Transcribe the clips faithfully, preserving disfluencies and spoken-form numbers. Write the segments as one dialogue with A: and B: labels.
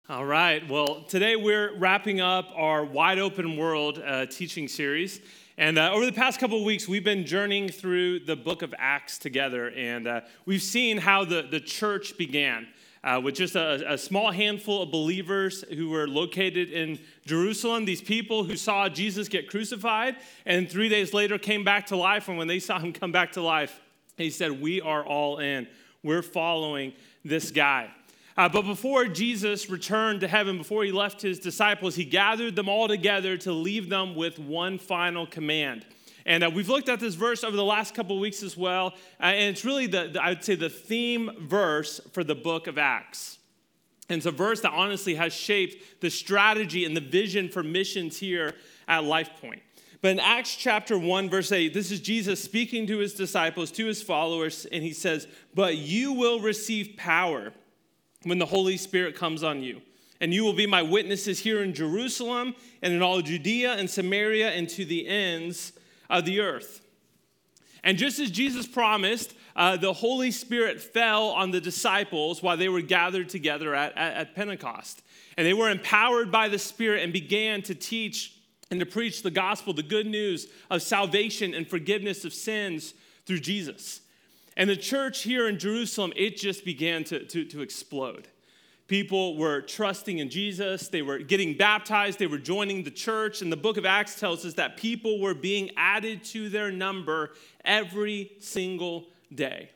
A: All right. Well, today we're wrapping up our Wide Open World uh, teaching series. And uh, over the past couple of weeks, we've been journeying through the book of Acts together. And uh, we've seen how the, the church began uh, with just a, a small handful of believers who were located in Jerusalem, these people who saw Jesus get crucified and three days later came back to life. And when they saw him come back to life, he said, "We are all in. We're following this guy." Uh, but before Jesus returned to heaven, before he left his disciples, he gathered them all together to leave them with one final command. And uh, we've looked at this verse over the last couple of weeks as well, uh, and it's really, the, the I would say, the theme verse for the book of Acts. And it's a verse that honestly has shaped the strategy and the vision for missions here at LifePoint. But in Acts chapter one, verse eight, this is Jesus speaking to his disciples, to his followers, and he says, "But you will receive power when the Holy Spirit comes on you. And you will be my witnesses here in Jerusalem and in all Judea and Samaria and to the ends of the earth." And just as Jesus promised, uh, the Holy Spirit fell on the disciples while they were gathered together at, at, at Pentecost. And they were empowered by the Spirit and began to teach and to preach the gospel, the good news of salvation and forgiveness of sins through Jesus. And the church here in Jerusalem, it just began to, to, to explode. People were trusting in Jesus. They were getting baptized. They were joining the church. And the book of Acts tells us that people were being added to their number every single day.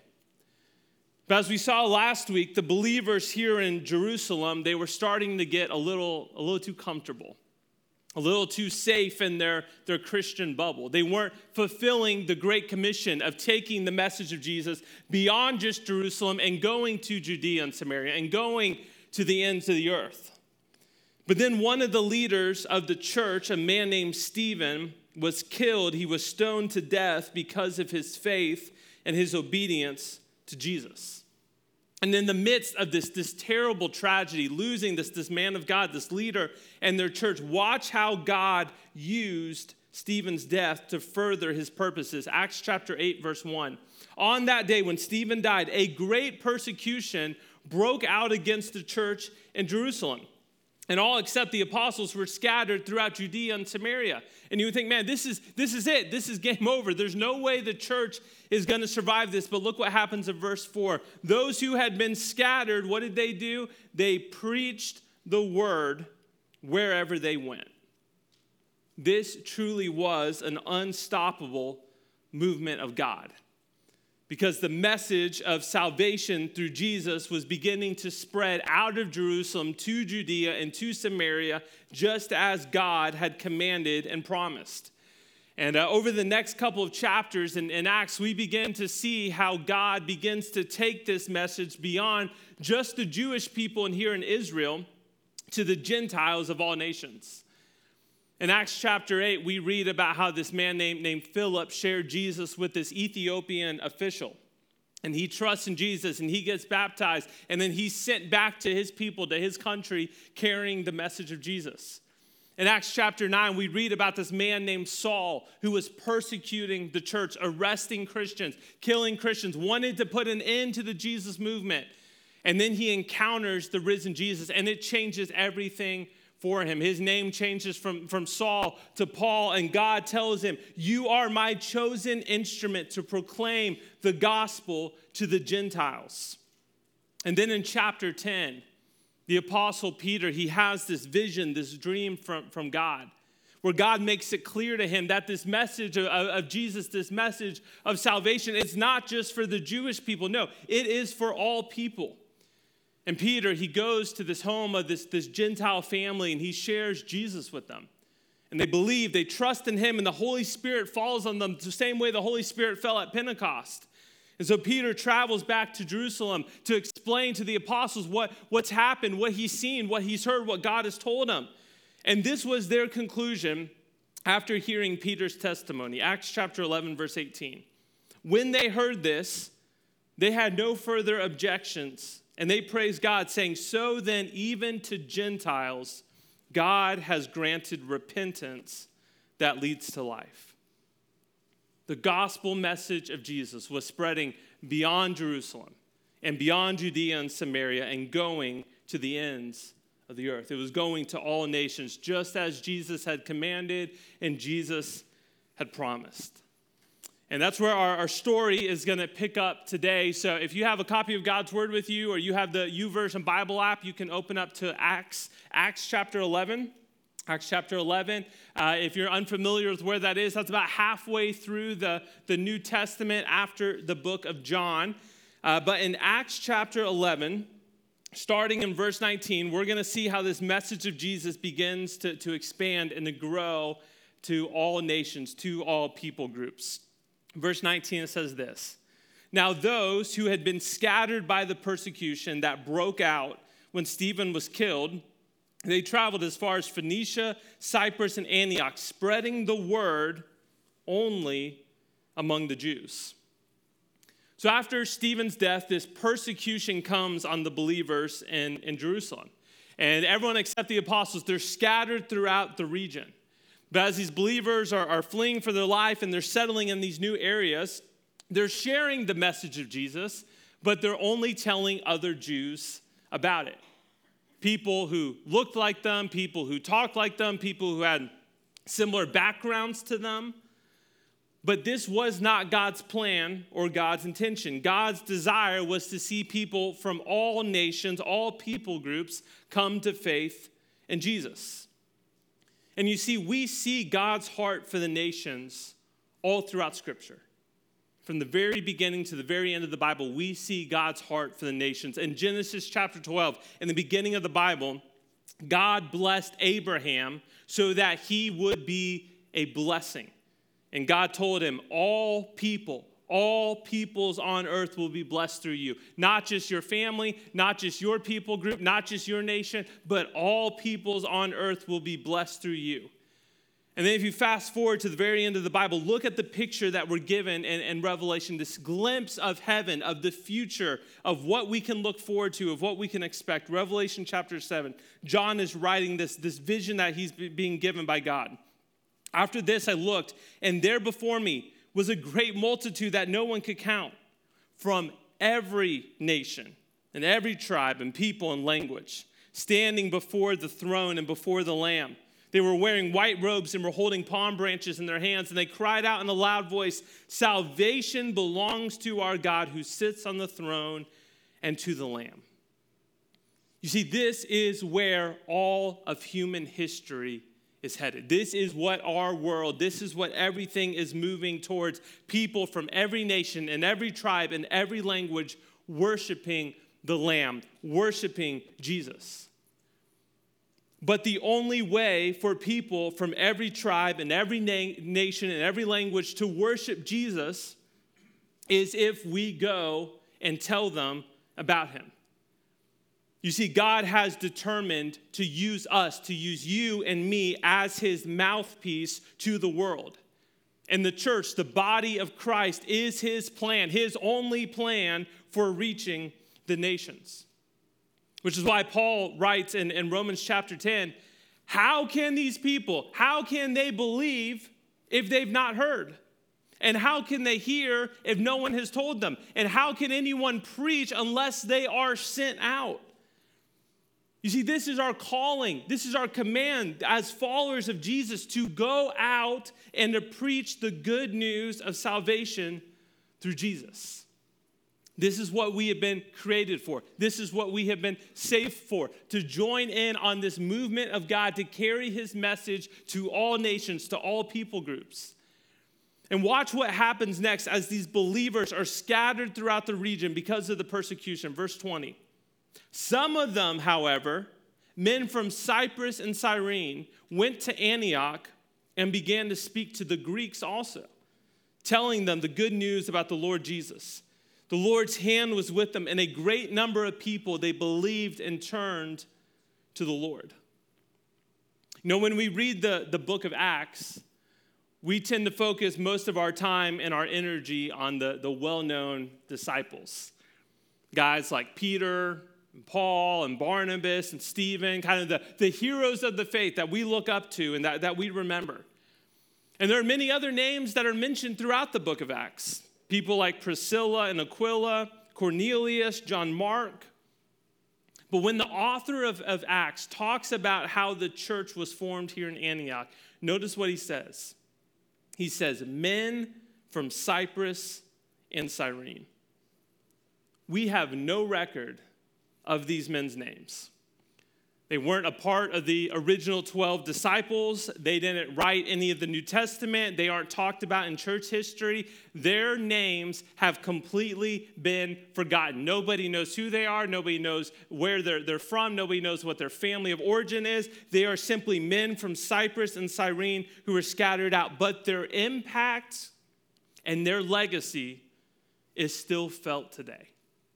A: But as we saw last week, the believers here in Jerusalem, they were starting to get a little, a little too comfortable, a little too safe in their, their Christian bubble. They weren't fulfilling the Great Commission of taking the message of Jesus beyond just Jerusalem and going to Judea and Samaria and going to the ends of the earth. But then one of the leaders of the church, a man named Stephen, was killed. He was stoned to death because of his faith and his obedience to Jesus. And in the midst of this, this terrible tragedy, losing this, this man of God, this leader and their church, watch how God used Stephen's death to further his purposes. Acts chapter eight, verse one. "On that day when Stephen died, a great persecution broke out against the church in Jerusalem. And all except the apostles were scattered throughout Judea and Samaria." And you would think, man, this is this is it. This is game over. There's no way the church is going to survive this. But look what happens in verse four. "Those who had been scattered, what did they do? They preached the word wherever they went." This truly was an unstoppable movement of God, because the message of salvation through Jesus was beginning to spread out of Jerusalem to Judea and to Samaria, just as God had commanded and promised. And uh, over the next couple of chapters in, in Acts, we begin to see how God begins to take this message beyond just the Jewish people and here in Israel to the Gentiles of all nations. In Acts chapter eight, we read about how this man named, named Philip shared Jesus with this Ethiopian official. And he trusts in Jesus, and he gets baptized, and then he's sent back to his people, to his country, carrying the message of Jesus. In Acts chapter nine, we read about this man named Saul who was persecuting the church, arresting Christians, killing Christians, wanted to put an end to the Jesus movement. And then he encounters the risen Jesus, and it changes everything for him. His name changes from, from Saul to Paul, and God tells him, "You are my chosen instrument to proclaim the gospel to the Gentiles." And then in chapter ten, the apostle Peter, he has this vision, this dream from, from God, where God makes it clear to him that this message of, of Jesus, this message of salvation, it's not just for the Jewish people. No, it is for all people. And Peter, he goes to this home of this, this Gentile family, and he shares Jesus with them. And they believe, they trust in him, and the Holy Spirit falls on them the same way the Holy Spirit fell at Pentecost. And so Peter travels back to Jerusalem to explain to the apostles what, what's happened, what he's seen, what he's heard, what God has told him. And this was their conclusion after hearing Peter's testimony. Acts chapter eleven, verse eighteen. "When they heard this, they had no further objections, and they praised God, saying, 'So then, even to Gentiles, God has granted repentance that leads to life.'" The gospel message of Jesus was spreading beyond Jerusalem and beyond Judea and Samaria and going to the ends of the earth. It was going to all nations, just as Jesus had commanded and Jesus had promised. And that's where our, our story is going to pick up today. So if you have a copy of God's Word with you, or you have the YouVersion Bible app, you can open up to Acts, Acts chapter eleven. Acts chapter eleven. Uh, if you're unfamiliar with where that is, that's about halfway through the, the New Testament after the book of John. Uh, but in Acts chapter eleven, starting in verse nineteen, we're going to see how this message of Jesus begins to, to expand and to grow to all nations, to all people groups. Verse nineteen, it says this: "Now those who had been scattered by the persecution that broke out when Stephen was killed, they traveled as far as Phoenicia, Cyprus, and Antioch, spreading the word only among the Jews." So after Stephen's death, this persecution comes on the believers in, in Jerusalem. And everyone except the apostles, they're scattered throughout the region. But as these believers are, are fleeing for their life and they're settling in these new areas, they're sharing the message of Jesus, but they're only telling other Jews about it. People who looked like them, people who talked like them, people who had similar backgrounds to them. But this was not God's plan or God's intention. God's desire was to see people from all nations, all people groups, come to faith in Jesus. And you see, we see God's heart for the nations all throughout Scripture. From the very beginning to the very end of the Bible, we see God's heart for the nations. In Genesis chapter twelve, in the beginning of the Bible, God blessed Abraham so that he would be a blessing. And God told him, all people, all peoples on earth will be blessed through you. Not just your family, not just your people group, not just your nation, but all peoples on earth will be blessed through you. And then if you fast forward to the very end of the Bible, look at the picture that we're given in, in Revelation, this glimpse of heaven, of the future, of what we can look forward to, of what we can expect. Revelation chapter seven, John is writing this, this vision that he's being given by God. "After this I looked, and there before me was a great multitude that no one could count, from every nation and every tribe and people and language, standing before the throne and before the Lamb. They were wearing white robes and were holding palm branches in their hands, and they cried out in a loud voice, 'Salvation belongs to our God who sits on the throne and to the Lamb.'" You see, this is where all of human history is headed. This is what our world, this is what everything is moving towards. People from every nation and every tribe and every language worshiping the Lamb, worshiping Jesus. But the only way for people from every tribe and every na- nation and every language to worship Jesus is if we go and tell them about him. You see, God has determined to use us, to use you and me as his mouthpiece to the world. And the church, the body of Christ, is his plan, his only plan for reaching the nations. Which is why Paul writes in, in Romans chapter ten, how can these people, how can they believe if they've not heard? And how can they hear if no one has told them? And how can anyone preach unless they are sent out? You see, this is our calling. This is our command as followers of Jesus to go out and to preach the good news of salvation through Jesus. This is what we have been created for. This is what we have been saved for, to join in on this movement of God to carry his message to all nations, to all people groups. And watch what happens next as these believers are scattered throughout the region because of the persecution. Verse twenty. "Some of them, however, men from Cyprus and Cyrene, went to Antioch and began to speak to the Greeks also, telling them the good news about the Lord Jesus. The Lord's hand was with them, and a great number of people, they believed and turned to the Lord." You know, when we read the, the book of Acts, we tend to focus most of our time and our energy on the, the well-known disciples. Guys like Peter, and Paul, and Barnabas, and Stephen, kind of the, the heroes of the faith that we look up to and that, that we remember. And there are many other names that are mentioned throughout the book of Acts. People like Priscilla and Aquila, Cornelius, John Mark. But when the author of, of Acts talks about how the church was formed here in Antioch, notice what he says. He says, men from Cyprus and Cyrene. We have no record of these men's names. They weren't a part of the original twelve disciples. They didn't write any of the New Testament. They aren't talked about in church history. Their names have completely been forgotten. Nobody knows who they are. Nobody knows where they're, they're from. Nobody knows what their family of origin is. They are simply men from Cyprus and Cyrene who are scattered out. But their impact and their legacy is still felt today.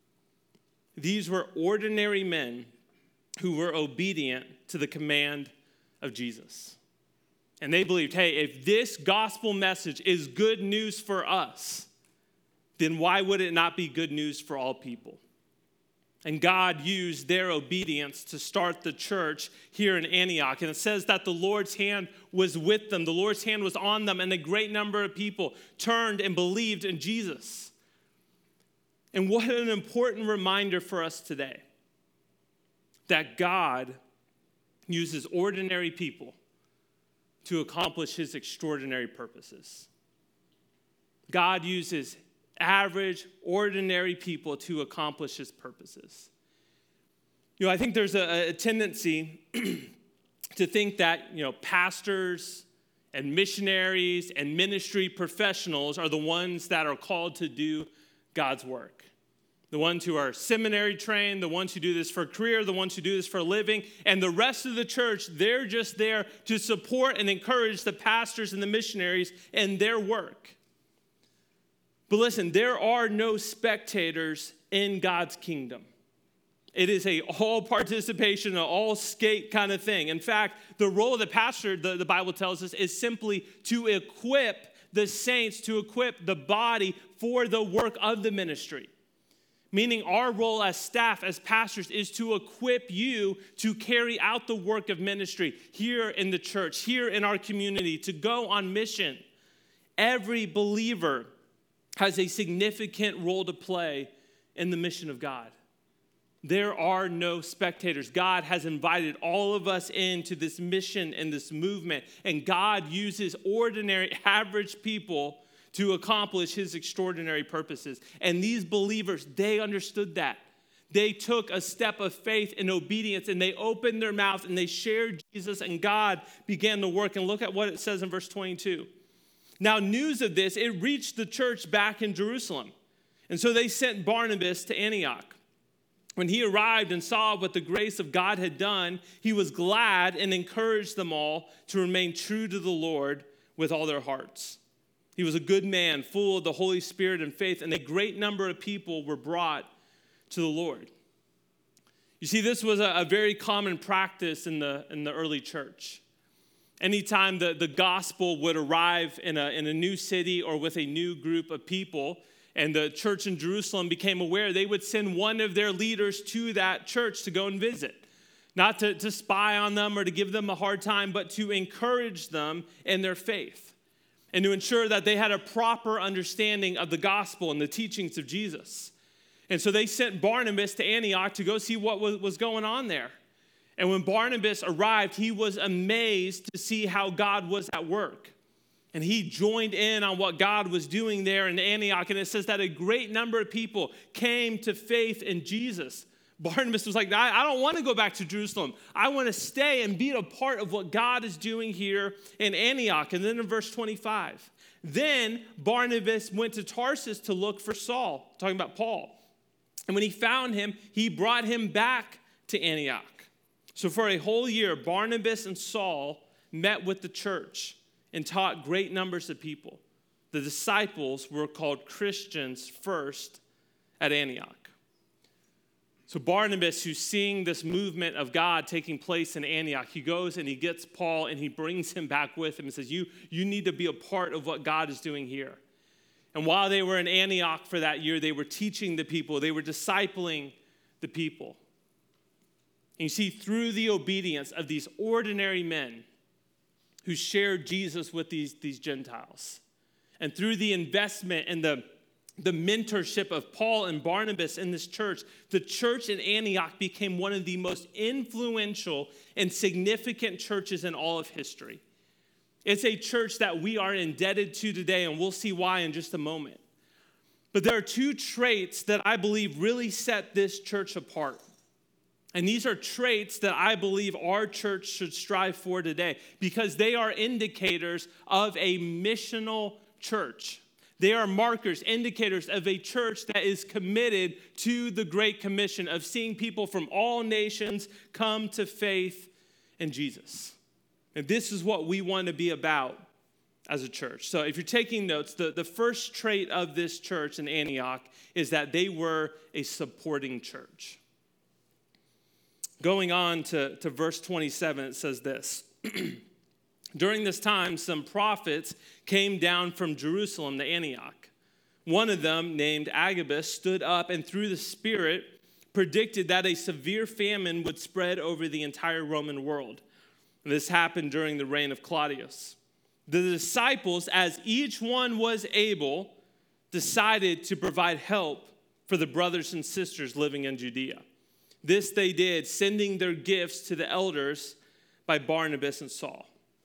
A: These were ordinary men who were obedient to the command of Jesus. And they believed, hey, if this gospel message is good news for us, then why would it not be good news for all people? And God used their obedience to start the church here in Antioch. And it says that the Lord's hand was with them. The Lord's hand was on them, and a great number of people turned and believed in Jesus. And what an important reminder for us today, that God uses ordinary people to accomplish his extraordinary purposes. God uses average, ordinary people to accomplish his purposes. You know, I think there's a, a tendency to think that, you know, pastors and missionaries and ministry professionals are the ones that are called to do God's work. The ones who are seminary trained, the ones who do this for a career, the ones who do this for a living, and the rest of the church, they're just there to support and encourage the pastors and the missionaries in their work. But listen, there are no spectators in God's kingdom. It is a all participation, an all skate kind of thing. In fact, the role of the pastor, the, the Bible tells us, is simply to equip the saints, to equip the body for the work of the ministry. Meaning our role as staff, as pastors, is to equip you to carry out the work of ministry here in the church, here in our community, to go on mission. Every believer has a significant role to play in the mission of God. There are no spectators. God has invited all of us into this mission and this movement, and God uses ordinary, average people to accomplish his extraordinary purposes. And these believers, they understood that. They took a step of faith and obedience, and they opened their mouth and they shared Jesus, and God began to work. And look at what it says in verse twenty-two. Now, news of this, it reached the church back in Jerusalem. And so they sent Barnabas to Antioch. When he arrived and saw what the grace of God had done, he was glad and encouraged them all to remain true to the Lord with all their hearts. He was a good man, full of the Holy Spirit and faith, and a great number of people were brought to the Lord. You see, this was a, a very common practice in the, in the early church. Anytime the, the gospel would arrive in a, in a new city or with a new group of people, and the church in Jerusalem became aware, they would send one of their leaders to that church to go and visit. Not to, to spy on them or to give them a hard time, but to encourage them in their faith, and to ensure that they had a proper understanding of the gospel and the teachings of Jesus. And so they sent Barnabas to Antioch to go see what was, was going on there. And when Barnabas arrived, he was amazed to see how God was at work. And he joined in on what God was doing there in Antioch. And it says that a great number of people came to faith in Jesus. Barnabas was like, I, I don't want to go back to Jerusalem. I want to stay and be a part of what God is doing here in Antioch. And then in verse twenty-five, then Barnabas went to Tarsus to look for Saul, talking about Paul. And when he found him, he brought him back to Antioch. So for a whole year, Barnabas and Saul met with the church and taught great numbers of people. The disciples were called Christians first at Antioch. So Barnabas, who's seeing this movement of God taking place in Antioch, he goes and he gets Paul and he brings him back with him and says, you, you need to be a part of what God is doing here. And while they were in Antioch for that year, they were teaching the people, they were discipling the people. And you see, through the obedience of these ordinary men who shared Jesus with these, these Gentiles, and through the investment and the the mentorship of Paul and Barnabas in this church, the church in Antioch became one of the most influential and significant churches in all of history. It's a church that we are indebted to today, and we'll see why in just a moment. But there are two traits that I believe really set this church apart. And these are traits that I believe our church should strive for today because they are indicators of a missional church. They are markers, indicators of a church that is committed to the Great Commission of seeing people from all nations come to faith in Jesus. And this is what we want to be about as a church. So if you're taking notes, the, the first trait of this church in Antioch is that they were a supporting church. Going on to, to verse twenty-seven, it says this. During this time, some prophets came down from Jerusalem to Antioch. One of them, named Agabus, stood up and through the Spirit predicted that a severe famine would spread over the entire Roman world. This happened during the reign of Claudius. The disciples, as each one was able, decided to provide help for the brothers and sisters living in Judea. This they did, sending their gifts to the elders by Barnabas and Saul.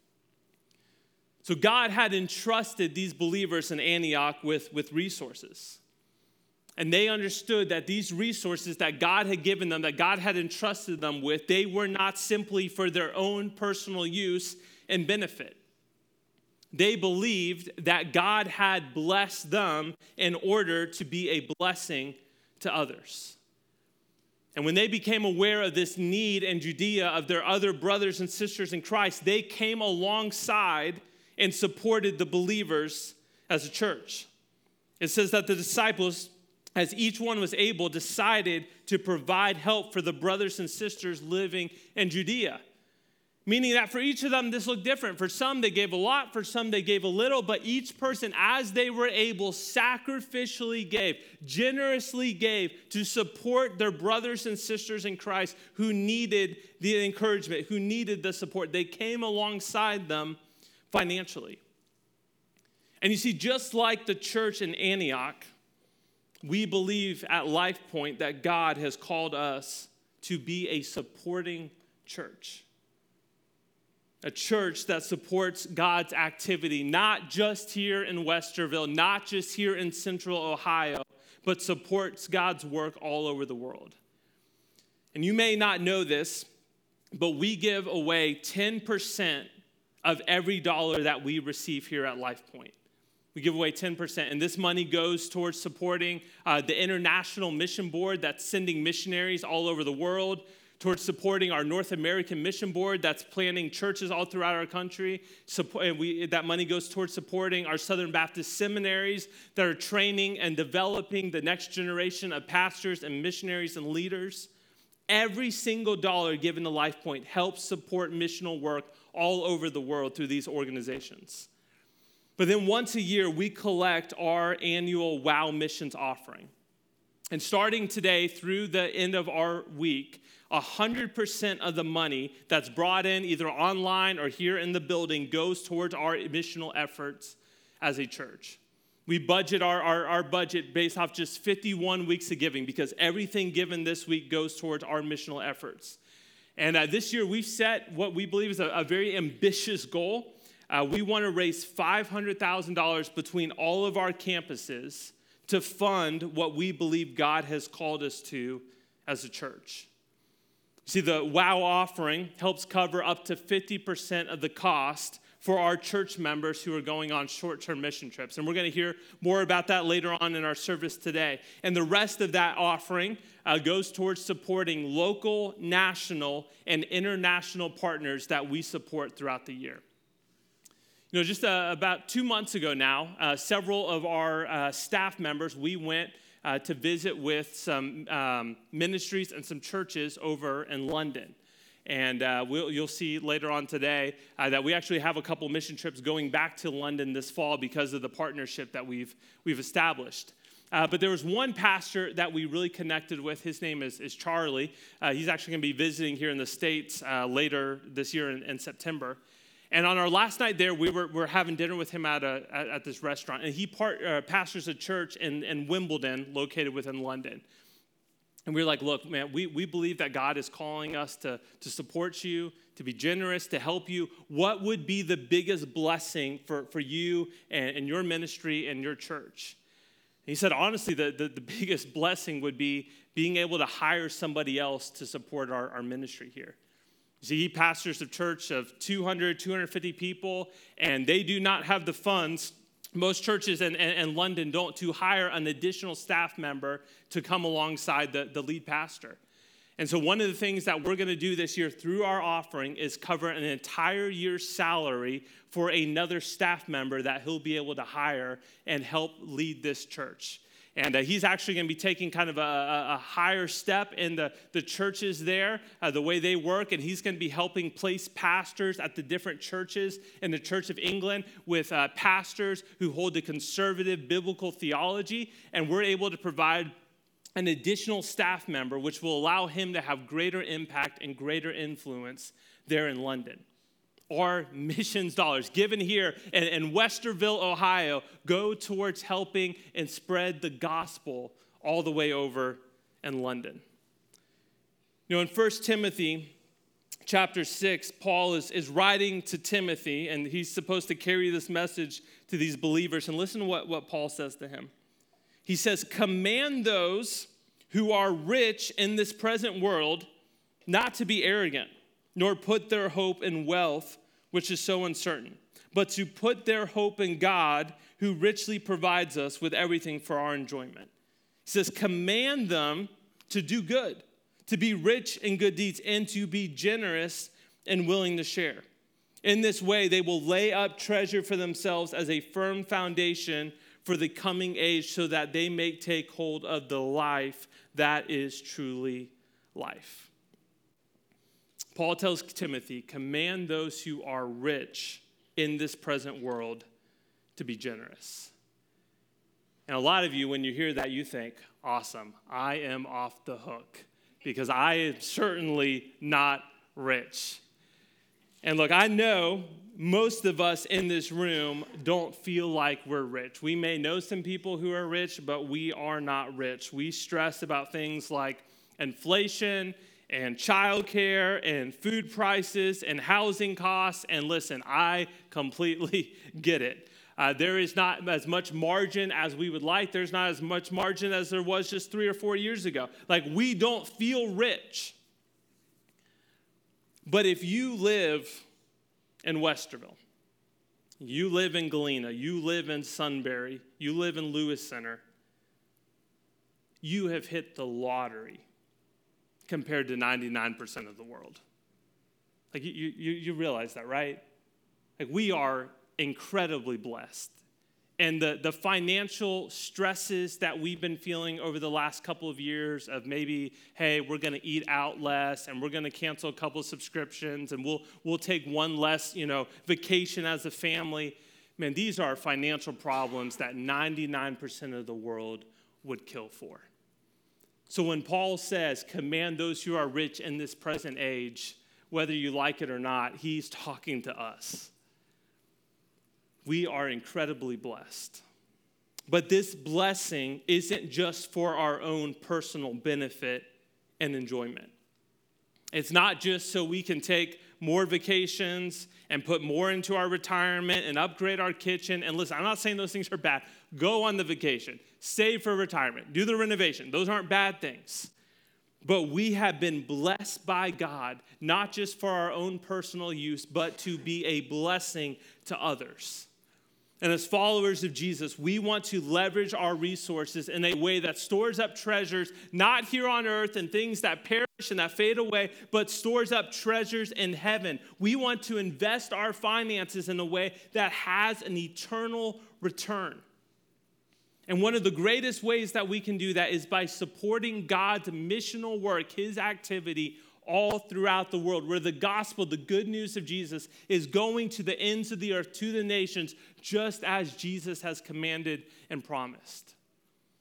A: So God had entrusted these believers in Antioch with, with resources. And they understood that these resources that God had given them, that God had entrusted them with, they were not simply for their own personal use and benefit. They believed that God had blessed them in order to be a blessing to others. And when they became aware of this need in Judea of their other brothers and sisters in Christ, they came alongside and supported the believers as a church. It says that the disciples, as each one was able, decided to provide help for the brothers and sisters living in Judea. Meaning that for each of them, this looked different. For some, they gave a lot. For some, they gave a little. But each person, as they were able, sacrificially gave, generously gave to support their brothers and sisters in Christ who needed the encouragement, who needed the support. They came alongside them financially. And you see, just like the church in Antioch, we believe at LifePoint that God has called us to be a supporting church. A church that supports God's activity, not just here in Westerville, not just here in Central Ohio, but supports God's work all over the world. And you may not know this, but we give away ten percent of every dollar that we receive here at LifePoint. We give away ten percent, and this money goes towards supporting uh, the International Mission Board that's sending missionaries all over the world, towards supporting our North American Mission Board that's planting churches all throughout our country. Support, and we, that money goes towards supporting our Southern Baptist seminaries that are training and developing the next generation of pastors and missionaries and leaders. Every single dollar given to LifePoint helps support missional work all over the world through these organizations. But then once a year, we collect our annual WOW Missions offering. And starting today through the end of our week, one hundred percent of the money that's brought in either online or here in the building goes towards our missional efforts as a church. We budget our, our, our budget based off just fifty-one weeks of giving because everything given this week goes towards our missional efforts. And uh, this year we've set what we believe is a, a very ambitious goal. Uh, we want to raise five hundred thousand dollars between all of our campuses to fund what we believe God has called us to as a church. See, the WOW offering helps cover up to fifty percent of the cost for our church members who are going on short-term mission trips. And we're going to hear more about that later on in our service today. And the rest of that offering uh, goes towards supporting local, national, and international partners that we support throughout the year. You know, just uh, about two months ago now, uh, several of our uh, staff members, we went uh, to visit with some um, ministries and some churches over in London. And uh, we'll, you'll see later on today uh, that we actually have a couple mission trips going back to London this fall because of the partnership that we've we've established. Uh, but there was one pastor that we really connected with. His name is, is Charlie. Uh, he's actually going to be visiting here in the States uh, later this year in, in September. And on our last night there, we were, we were having dinner with him at, a, at, at this restaurant. And he part, uh, pastors a church in, in Wimbledon, located within London. And we were like, look, man, we, we believe that God is calling us to, to support you, to be generous, to help you. What would be the biggest blessing for, for you and, and your ministry and your church? And he said, honestly, the, the, the biggest blessing would be being able to hire somebody else to support our, our ministry here. See, he pastors a church of two hundred, two hundred fifty people, and they do not have the funds. Most churches in, in, in London don't to hire an additional staff member to come alongside the, the lead pastor. And so one of the things that we're going to do this year through our offering is cover an entire year's salary for another staff member that he'll be able to hire and help lead this church. And uh, he's actually going to be taking kind of a, a, a higher step in the, the churches there, uh, the way they work. And he's going to be helping place pastors at the different churches in the Church of England with uh, pastors who hold the conservative biblical theology. And we're able to provide an additional staff member, which will allow him to have greater impact and greater influence there in London. Our missions dollars given here in, in Westerville, Ohio, go towards helping and spread the gospel all the way over in London. You know, in First Timothy chapter six, Paul is, is writing to Timothy, and he's supposed to carry this message to these believers. And listen to what, what Paul says to him. He says, command those who are rich in this present world not to be arrogant, nor put their hope in wealth, which is so uncertain, but to put their hope in God, who richly provides us with everything for our enjoyment. He says, command them to do good, to be rich in good deeds, and to be generous and willing to share. In this way, they will lay up treasure for themselves as a firm foundation for the coming age, so that they may take hold of the life that is truly life. Paul tells Timothy, command those who are rich in this present world to be generous. And a lot of you, when you hear that, you think, awesome, I am off the hook because I am certainly not rich. And look, I know most of us in this room don't feel like we're rich. We may know some people who are rich, but we are not rich. We stress about things like inflation and childcare and food prices and housing costs. And listen, I completely get it. Uh, there is not as much margin as we would like. There's not as much margin as there was just three or four years ago. Like, we don't feel rich. But if you live in Westerville, you live in Galena, you live in Sunbury, you live in Lewis Center, you have hit the lottery compared to ninety-nine percent of the world. Like, you, you, you realize that, right? Like, we are incredibly blessed. And the, the financial stresses that we've been feeling over the last couple of years of maybe, hey, we're going to eat out less and we're going to cancel a couple of subscriptions and we'll we'll take one less, you know, vacation as a family. Man, these are financial problems that ninety-nine percent of the world would kill for. So when Paul says, command those who are rich in this present age, whether you like it or not, he's talking to us. We are incredibly blessed. But this blessing isn't just for our own personal benefit and enjoyment. It's not just so we can take more vacations and put more into our retirement and upgrade our kitchen. And listen, I'm not saying those things are bad. Go on the vacation. Save for retirement. Do the renovation. Those aren't bad things. But we have been blessed by God, not just for our own personal use, but to be a blessing to others. And as followers of Jesus, we want to leverage our resources in a way that stores up treasures, not here on earth and things that perish and that fade away, but stores up treasures in heaven. We want to invest our finances in a way that has an eternal return. And one of the greatest ways that we can do that is by supporting God's missional work, his activity all throughout the world, where the gospel, the good news of Jesus, is going to the ends of the earth, to the nations, just as Jesus has commanded and promised.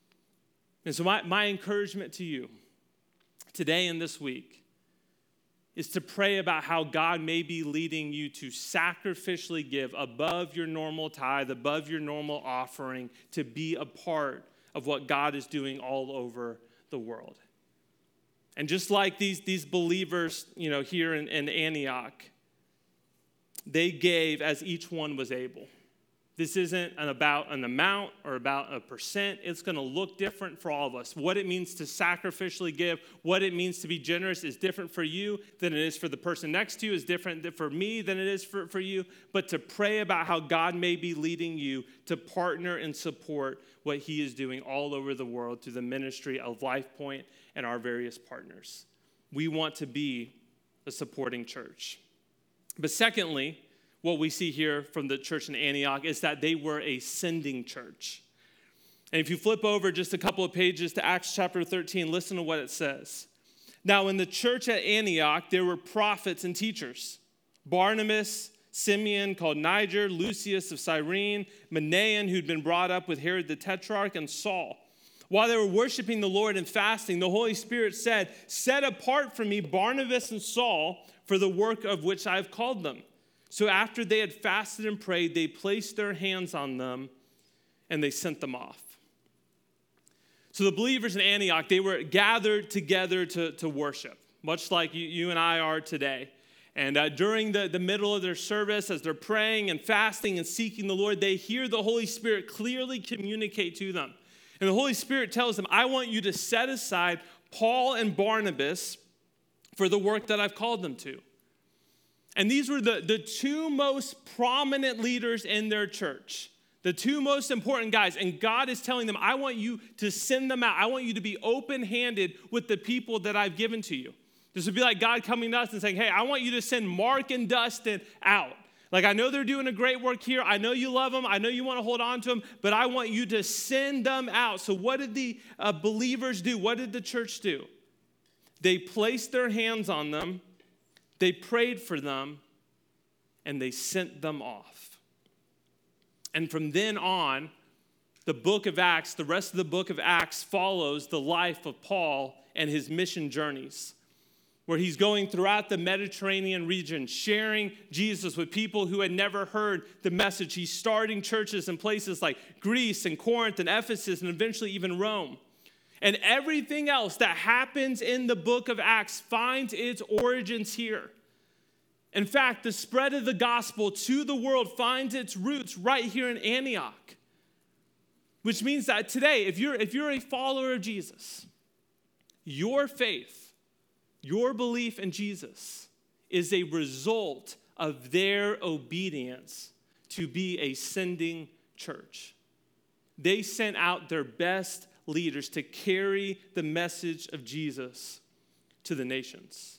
A: And so my, my encouragement to you today and this week is to pray about how God may be leading you to sacrificially give above your normal tithe, above your normal offering, to be a part of what God is doing all over the world. And just like these, these believers, you know, here in, in Antioch, they gave as each one was able. This isn't an about an amount or about a percent. It's going to look different for all of us. What it means to sacrificially give, what it means to be generous is different for you than it is for the person next to you, is different for me than it is for, for you. But to pray about how God may be leading you to partner and support what he is doing all over the world through the ministry of LifePoint and our various partners. We want to be a supporting church. But secondly, what we see here from the church in Antioch is that they were a sending church. And if you flip over just a couple of pages to Acts chapter thirteen, listen to what it says. Now, in the church at Antioch, there were prophets and teachers. Barnabas, Simeon, called Niger, Lucius of Cyrene, Manaen, who'd been brought up with Herod the Tetrarch, and Saul. While they were worshiping the Lord and fasting, the Holy Spirit said, "Set apart for me Barnabas and Saul for the work of which I have called them." So after they had fasted and prayed, they placed their hands on them and they sent them off. So the believers in Antioch, they were gathered together to, to worship, much like you, you and I are today. And uh, during the, the middle of their service, as they're praying and fasting and seeking the Lord, they hear the Holy Spirit clearly communicate to them. And the Holy Spirit tells them, "I want you to set aside Paul and Barnabas for the work that I've called them to." And these were the, the two most prominent leaders in their church, the two most important guys. And God is telling them, "I want you to send them out. I want you to be open-handed with the people that I've given to you." This would be like God coming to us and saying, "Hey, I want you to send Mark and Dustin out. Like, I know they're doing a great work here. I know you love them. I know you want to hold on to them, but I want you to send them out." So what did the uh, believers do? What did the church do? They placed their hands on them. They prayed for them, and they sent them off. And from then on, the book of Acts, the rest of the book of Acts follows the life of Paul and his mission journeys, where he's going throughout the Mediterranean region, sharing Jesus with people who had never heard the message. He's starting churches in places like Greece and Corinth and Ephesus and eventually even Rome. And everything else that happens in the book of Acts finds its origins here. In fact, the spread of the gospel to the world finds its roots right here in Antioch. Which means that today, if you're, if you're a follower of Jesus, your faith, your belief in Jesus is a result of their obedience to be a sending church. They sent out their best leaders to carry the message of Jesus to the nations.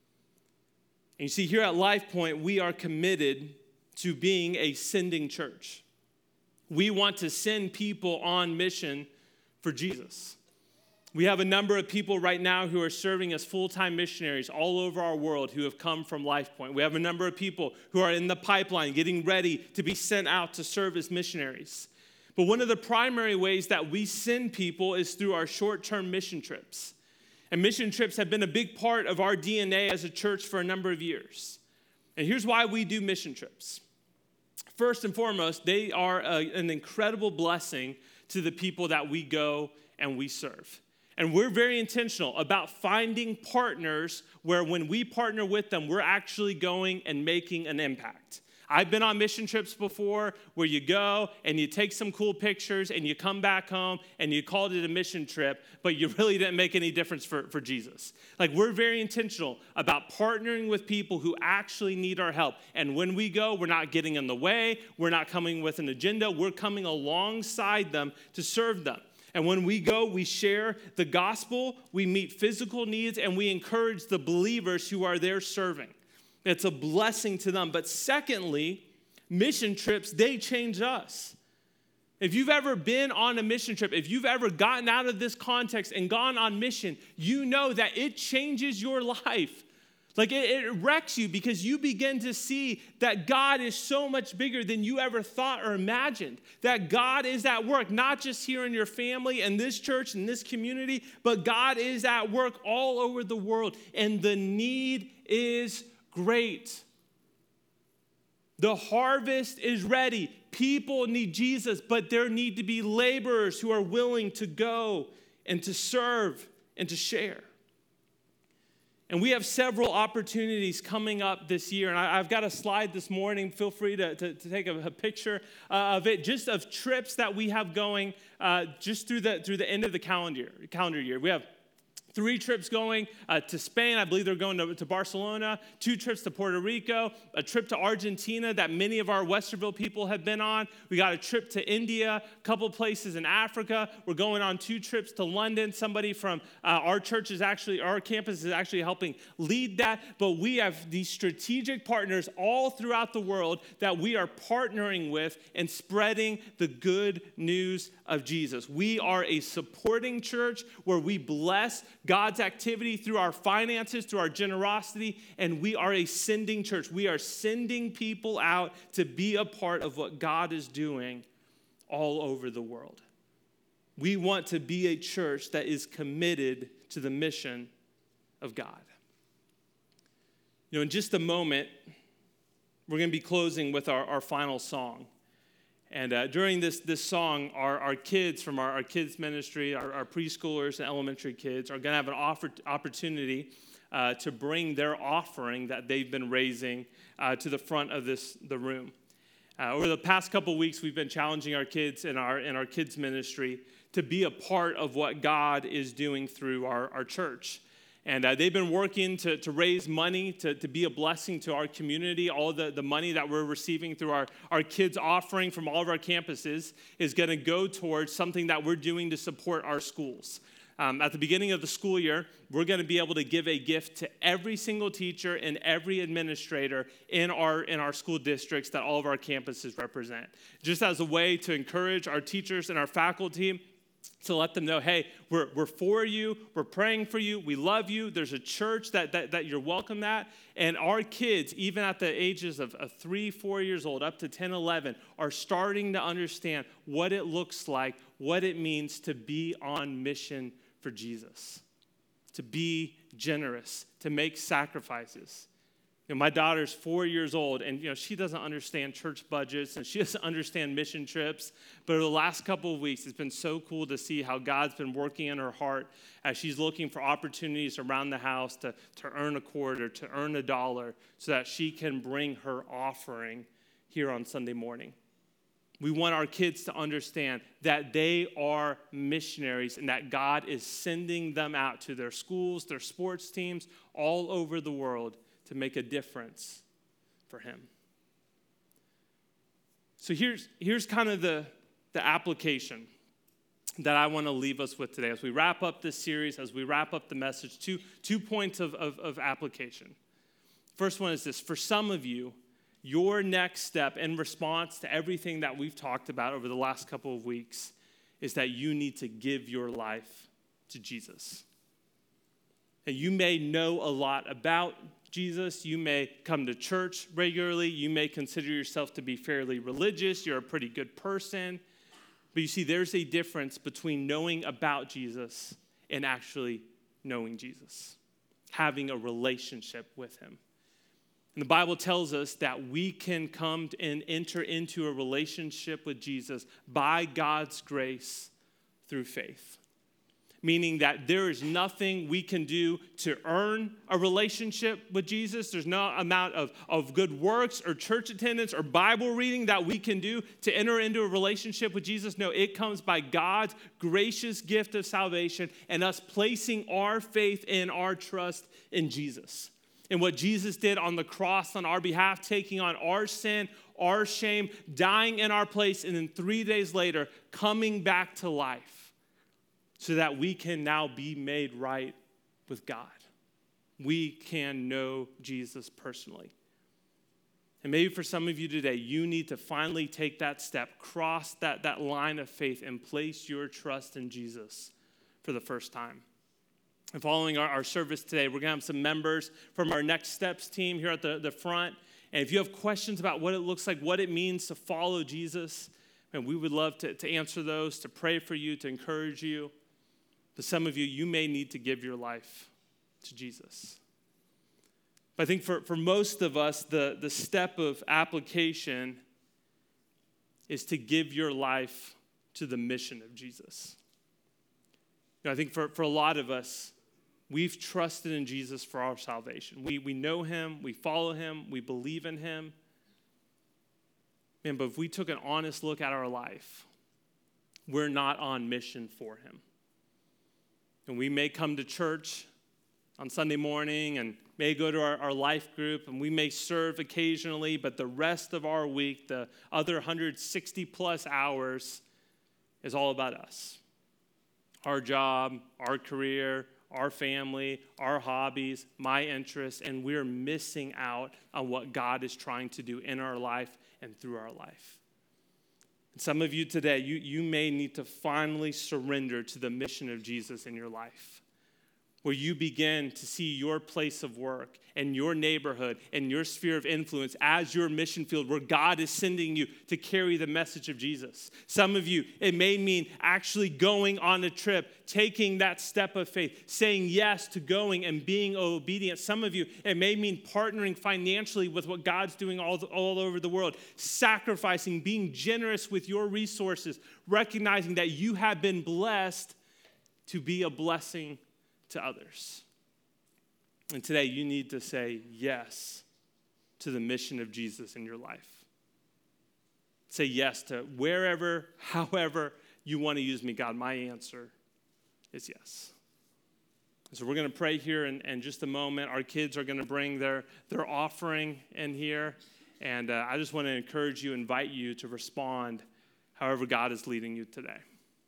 A: And you see, here at LifePoint, we are committed to being a sending church. We want to send people on mission for Jesus. We have a number of people right now who are serving as full-time missionaries all over our world who have come from LifePoint. We have a number of people who are in the pipeline getting ready to be sent out to serve as missionaries. But one of the primary ways that we send people is through our short-term mission trips. And mission trips have been a big part of our D N A as a church for a number of years. And here's why we do mission trips. First and foremost, they are a, an incredible blessing to the people that we go and we serve. And we're very intentional about finding partners where when we partner with them, we're actually going and making an impact. I've been on mission trips before where you go and you take some cool pictures and you come back home and you called it a mission trip, but you really didn't make any difference for, for Jesus. Like, we're very intentional about partnering with people who actually need our help. And when we go, we're not getting in the way. We're not coming with an agenda. We're coming alongside them to serve them. And when we go, we share the gospel, we meet physical needs, and we encourage the believers who are there serving. It's a blessing to them. But secondly, mission trips, they change us. If you've ever been on a mission trip, if you've ever gotten out of this context and gone on mission, you know that it changes your life. Like it, it wrecks you because you begin to see that God is so much bigger than you ever thought or imagined. That God is at work, not just here in your family and this church and this community, but God is at work all over the world. And the need is great. The harvest is ready. People need Jesus, but there need to be laborers who are willing to go and to serve and to share. And we have several opportunities coming up this year. And I, I've got a slide this morning. Feel free to, to, to take a, a picture uh, of it, just of trips that we have going uh, just through the, through the end of the calendar year. Calendar year. We have three trips going uh, to Spain. I believe they're going to, to Barcelona. Two trips to Puerto Rico. A trip to Argentina that many of our Westerville people have been on. We got a trip to India. A couple places in Africa. We're going on two trips to London. Somebody from uh, our church is actually, our campus is actually helping lead that. But we have these strategic partners all throughout the world that we are partnering with and spreading the good news of Jesus. We are a supporting church where we bless God's activity through our finances, through our generosity, and we are a sending church. We are sending people out to be a part of what God is doing all over the world. We want to be a church that is committed to the mission of God. You know, in just a moment, we're going to be closing with our, our final song. And uh, during this, this song, our, our kids from our, our kids ministry, our, our preschoolers and elementary kids are going to have an offer, opportunity uh, to bring their offering that they've been raising uh, to the front of this the room. Uh, over the past couple of weeks, we've been challenging our kids in our in our kids ministry to be a part of what God is doing through our, our church. And uh, they've been working to, to raise money, to, to be a blessing to our community. All the, the money that we're receiving through our, our kids' offering from all of our campuses is going to go towards something that we're doing to support our schools. Um, at the beginning of the school year, we're going to be able to give a gift to every single teacher and every administrator in our, in our school districts that all of our campuses represent. Just as a way to encourage our teachers and our faculty to let them know, hey, we're we're for you, we're praying for you, we love you, there's a church that that, that you're welcome at. And our kids, even at the ages of, of three, four years old, up to ten, eleven, are starting to understand what it looks like, what it means to be on mission for Jesus, to be generous, to make sacrifices. You know, my daughter's four years old, and you know she doesn't understand church budgets, and she doesn't understand mission trips. But over the last couple of weeks, it's been so cool to see how God's been working in her heart as she's looking for opportunities around the house to, to earn a quarter, to earn a dollar, so that she can bring her offering here on Sunday morning. We want our kids to understand that they are missionaries and that God is sending them out to their schools, their sports teams, all over the world, to make a difference for him. So here's, here's kind of the, the application that I want to leave us with today. As we wrap up this series, as we wrap up the message, two, two points of, of, of application. First one is this. For some of you, your next step in response to everything that we've talked about over the last couple of weeks is that you need to give your life to Jesus. And you may know a lot about Jesus. You may come to church regularly. You may consider yourself to be fairly religious. You're a pretty good person. But you see, there's a difference between knowing about Jesus and actually knowing Jesus, having a relationship with him. And the Bible tells us that we can come and enter into a relationship with Jesus by God's grace through faith. Meaning that there is nothing we can do to earn a relationship with Jesus. There's no amount of, of good works or church attendance or Bible reading that we can do to enter into a relationship with Jesus. No, it comes by God's gracious gift of salvation and us placing our faith and our trust in Jesus. And what Jesus did on the cross on our behalf, taking on our sin, our shame, dying in our place, and then three days later, coming back to life. So that we can now be made right with God. We can know Jesus personally. And maybe for some of you today, you need to finally take that step, cross that, that line of faith, and place your trust in Jesus for the first time. And following our, our service today, we're going to have some members from our Next Steps team here at the, the front. And if you have questions about what it looks like, what it means to follow Jesus, and we would love to, to answer those, to pray for you, to encourage you. But some of you, you may need to give your life to Jesus. But I think for, for most of us, the, the step of application is to give your life to the mission of Jesus. You know, I think for, for a lot of us, we've trusted in Jesus for our salvation. We, we know him, we follow him, we believe in him. Man, but if we took an honest look at our life, we're not on mission for him. And we may come to church on Sunday morning and may go to our, our life group, and we may serve occasionally, but the rest of our week, the other one hundred sixty plus hours, is all about us. Our job, our career, our family, our hobbies, my interests, and we're missing out on what God is trying to do in our life and through our life. And some of you today, you, you may need to finally surrender to the mission of Jesus in your life, where you begin to see your place of work and your neighborhood and your sphere of influence as your mission field where God is sending you to carry the message of Jesus. Some of you, it may mean actually going on a trip, taking that step of faith, saying yes to going and being obedient. Some of you, it may mean partnering financially with what God's doing all, all over the world, sacrificing, being generous with your resources, recognizing that you have been blessed to be a blessing to others. And today you need to say yes to the mission of Jesus in your life. Say yes to wherever, however you want to use me, God. My answer is yes. So we're going to pray here in, in just a moment. Our kids are going to bring their, their offering in here. And uh, I just want to encourage you, invite you to respond however God is leading you today.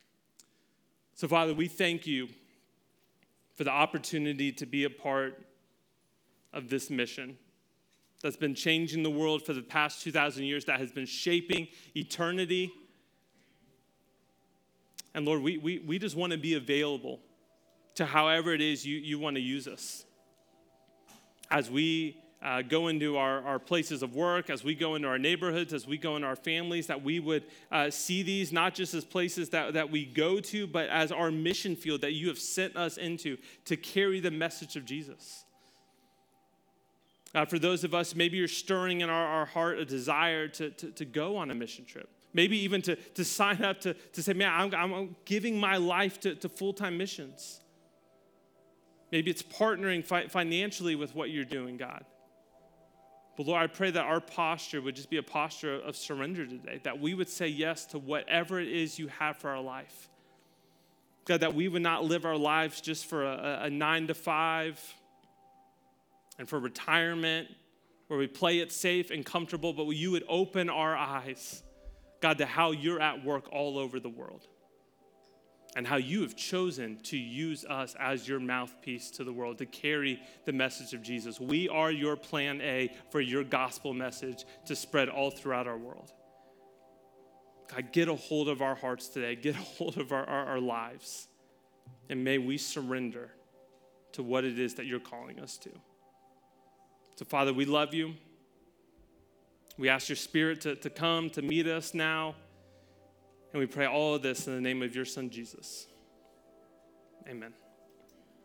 A: So Father, we thank you for the opportunity to be a part of this mission that's been changing the world for the past two thousand years, that has been shaping eternity. And Lord, we, we, we just want to be available to however it is you, you want to use us. As we uh, go into our, our places of work, as we go into our neighborhoods, as we go into our families, that we would uh, see these not just as places that, that we go to, but as our mission field that you have sent us into to carry the message of Jesus. Uh, for those of us, maybe you're stirring in our, our heart a desire to, to, to go on a mission trip. Maybe even to, to sign up to, to say, man, I'm, I'm giving my life to, to full-time missions. Maybe it's partnering fi- financially with what you're doing, God. But Lord, I pray that our posture would just be a posture of surrender today, that we would say yes to whatever it is you have for our life. God, that we would not live our lives just for a, a nine to five and for retirement where we play it safe and comfortable, but you would open our eyes, God, to how you're at work all over the world and how you have chosen to use us as your mouthpiece to the world to carry the message of Jesus. We are your plan A for your gospel message to spread all throughout our world. God, get a hold of our hearts today. Get a hold of our, our, our lives. And may we surrender to what it is that you're calling us to. So, Father, we love you. We ask your Spirit to, to come, to meet us now. And we pray all of this in the name of your Son, Jesus. Amen.